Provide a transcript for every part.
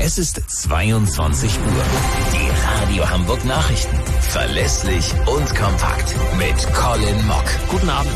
Es ist 22 Uhr. Die Radio Hamburg Nachrichten. Verlässlich und kompakt mit Colin Mock. Guten Abend.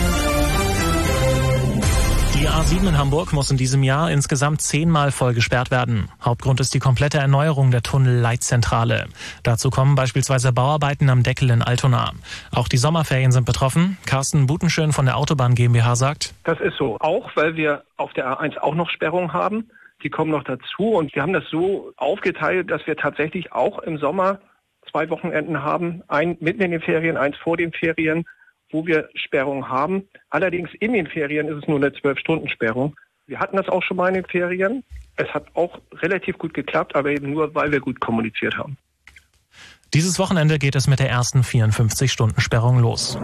Die A7 in Hamburg muss in diesem Jahr insgesamt 10-mal voll gesperrt werden. Hauptgrund ist die komplette Erneuerung der Tunnelleitzentrale. Dazu kommen beispielsweise Bauarbeiten am Deckel in Altona. Auch die Sommerferien sind betroffen. Carsten Butenschön von der Autobahn GmbH sagt: Das ist so, auch weil wir auf der A1 auch noch Sperrungen haben. Die kommen noch dazu und wir haben das so aufgeteilt, dass wir tatsächlich auch im Sommer 2 Wochenenden haben. Ein mitten in den Ferien, eins vor den Ferien, wo wir Sperrungen haben. Allerdings in den Ferien ist es nur eine 12-Stunden-Sperrung. Wir hatten das auch schon mal in den Ferien. Es hat auch relativ gut geklappt, aber eben nur, weil wir gut kommuniziert haben. Dieses Wochenende geht es mit der ersten 54-Stunden-Sperrung los.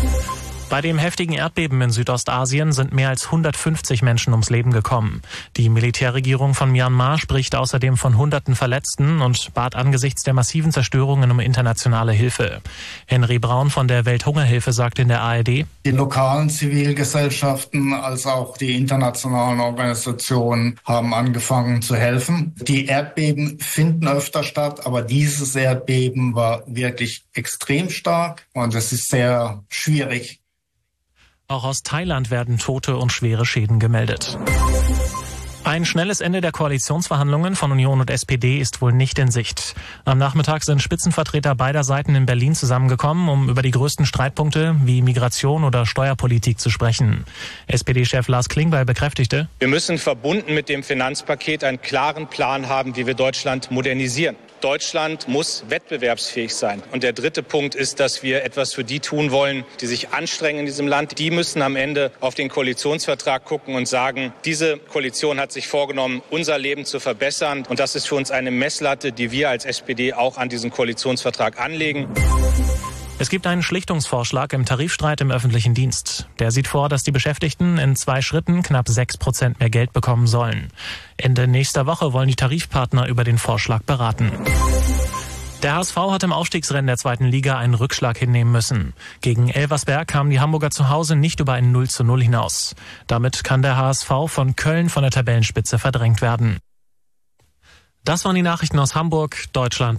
Bei dem heftigen Erdbeben in Südostasien sind mehr als 150 Menschen ums Leben gekommen. Die Militärregierung von Myanmar spricht außerdem von Hunderten Verletzten und bat angesichts der massiven Zerstörungen um internationale Hilfe. Henry Braun von der Welthungerhilfe sagt in der ARD: Die lokalen Zivilgesellschaften als auch die internationalen Organisationen haben angefangen zu helfen. Die Erdbeben finden öfter statt, aber dieses Erdbeben war wirklich extrem stark und es ist sehr schwierig. Auch aus Thailand werden Tote und schwere Schäden gemeldet. Ein schnelles Ende der Koalitionsverhandlungen von Union und SPD ist wohl nicht in Sicht. Am Nachmittag sind Spitzenvertreter beider Seiten in Berlin zusammengekommen, um über die größten Streitpunkte wie Migration oder Steuerpolitik zu sprechen. SPD-Chef Lars Klingbeil bekräftigte: Wir müssen verbunden mit dem Finanzpaket einen klaren Plan haben, wie wir Deutschland modernisieren. Deutschland muss wettbewerbsfähig sein. Und der dritte Punkt ist, dass wir etwas für die tun wollen, die sich anstrengen in diesem Land. Die müssen am Ende auf den Koalitionsvertrag gucken und sagen, diese Koalition hat sich vorgenommen, unser Leben zu verbessern. Und das ist für uns eine Messlatte, die wir als SPD auch an diesen Koalitionsvertrag anlegen. Es gibt einen Schlichtungsvorschlag im Tarifstreit im öffentlichen Dienst. Der sieht vor, dass die Beschäftigten in 2 Schritten knapp 6% mehr Geld bekommen sollen. Ende nächster Woche wollen die Tarifpartner über den Vorschlag beraten. Der HSV hat im Aufstiegsrennen der 2. Liga einen Rückschlag hinnehmen müssen. Gegen Elversberg kamen die Hamburger zu Hause nicht über ein 0:0 hinaus. Damit kann der HSV von Köln von der Tabellenspitze verdrängt werden. Das waren die Nachrichten aus Hamburg, Deutschland